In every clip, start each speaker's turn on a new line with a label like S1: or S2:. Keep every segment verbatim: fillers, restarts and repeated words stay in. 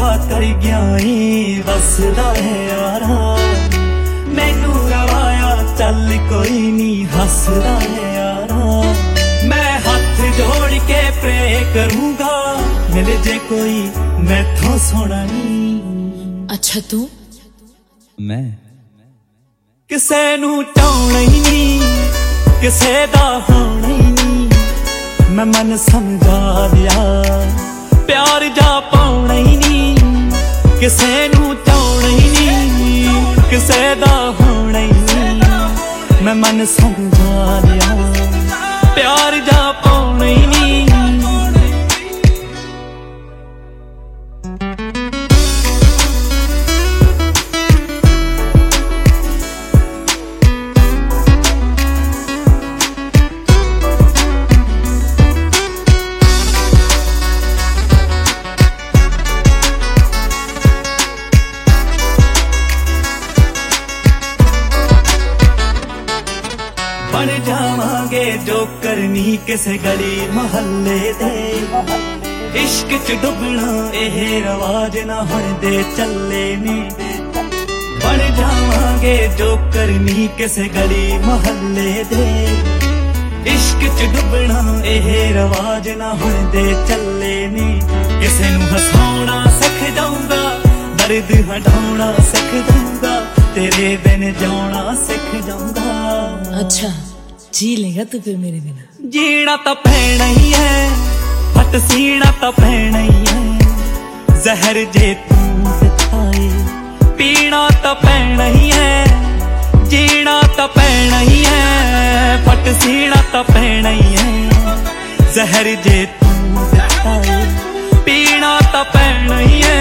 S1: कर गया वसदा है यारा, मैनू रवाया चल कोई नहीं हसदा है यारा। मैं हाथ जोड़ के प्रे करूंगा मिल जे कोई मैथों सोना नहीं।
S2: अच्छा तू?
S1: मैं किसे नू चाहना ही नहीं, किसे दा होना ही नहीं। मैं मन समझा लिया प्यार जा पाउना ही नहीं, किसे नू चाहना ही नहीं, किसे दा होना ही नहीं। मैं मन समझा लिया प्यार जा पाउना ही नहीं। बन जावांगे जो करनी किसे गली मोहल्ले दे, इश्क च डुबना एह रवाज ना हुण दे चले ने। बन जावांगे जो करनी किसे गली मोहल्ले दे, इश्क च डुबना एह रवाज ना हुण दे चले ने। किसे नू हसाउणा सिख जाऊंगा, दर्द हटाउणा सिख जाऊंगा, तेरे बिन जाना सिख जाऊंगा।
S2: अच्छा जी लेगा तू फिर मेरे बिना?
S1: जीना तो पैना ही है, फट सीना तो पैना ही है। जहर जे तू दिखाए पीना तो पैना ही है, जीना तो पैना ही है, फट सीना तो पैना ही है। जहर जे तू दिखाए पीना तो पैना ही है।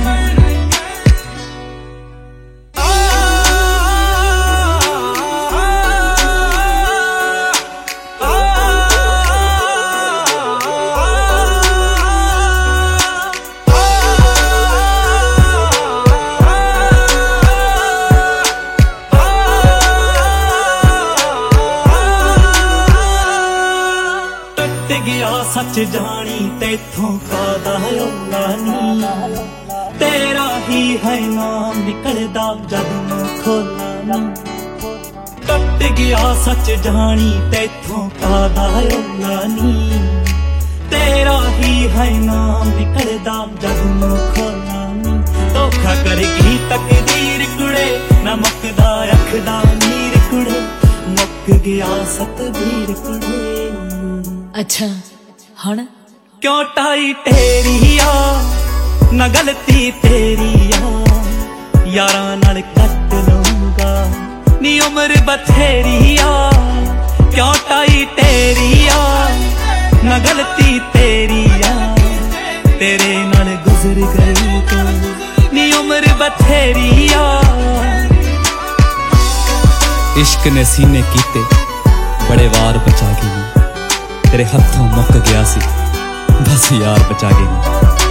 S1: गया सच जानी तेथों कादा औला नी, तेरा ही है नाम निकलदा जद मैं खोला नी। टट गया सच जानी तेथों कादा औला नी, तेरा ही है नाम निकलदा जद मैं खोला नी। धोखा करगी तकदीर कुड़े ना मुकदा अखदा नीर कुड़े, मुक गया सतबीर कुड़े।
S2: अच्छा हण
S1: क्यों टाई तेरी आ ना गलती तेरी आ, यारा नाल कट लूंगा नी उम्र बथेरी आ। क्यों टाई तेरी आ ना गलती तेरी आ, तेरे नाल गुजर गई तो नी उम्र बथेरी आ। इश्क ने सीने कीते बड़े वार बचा गई, तेरे हथों मुक गया सी बस यार बचा गई।